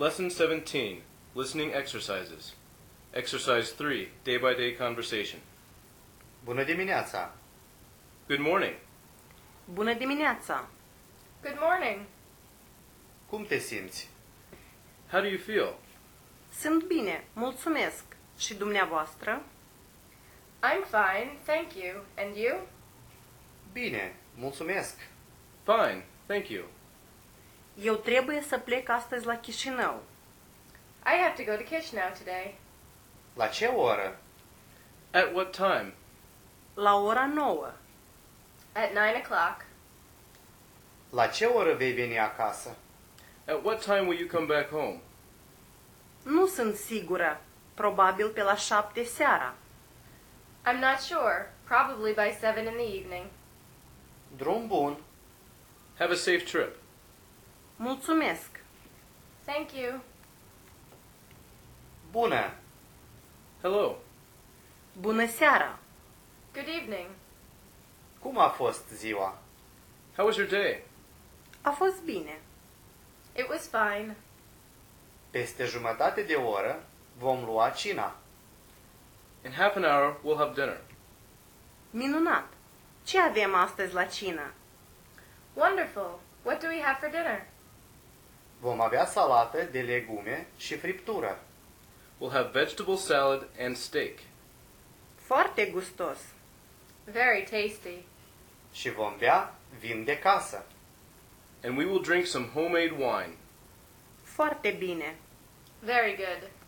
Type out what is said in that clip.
Lesson 17, Listening Exercises. Exercise 3, Day-by-Day Conversation. Bună dimineața! Good morning. Bună dimineața! Good morning. Cum te simți? How do you feel? Sunt bine, mulțumesc. Și dumneavoastră? I'm fine, thank you. And you? Bine, mulțumesc! Fine, thank you. Eu trebuie să plec astăzi la Chișinău. I have to go to Chișinău today. La ce oră? At what time? La ora 9. At 9 o'clock. La ce oră vei veni acasă? At what time will you come back home? Nu sunt sigură. Probabil pe la 7 seara. I'm not sure. Probably by 7 in the evening. Drum bun! Have a safe trip. Mulțumesc. Thank you. Bună! Hello. Bună seara. Good evening. Cum a fost ziua? How was your day? A fost bine. It was fine. Peste jumătate de oră vom lua cina. In half an hour, we'll have dinner. Minunat. Ce avem astăzi la cină? Wonderful. What do we have for dinner? Vom avea salată de legume și friptură. We'll have vegetable salad and steak. Foarte gustos. Very tasty. Și vom bea vin de casă. And we will drink some homemade wine. Foarte bine. Very good.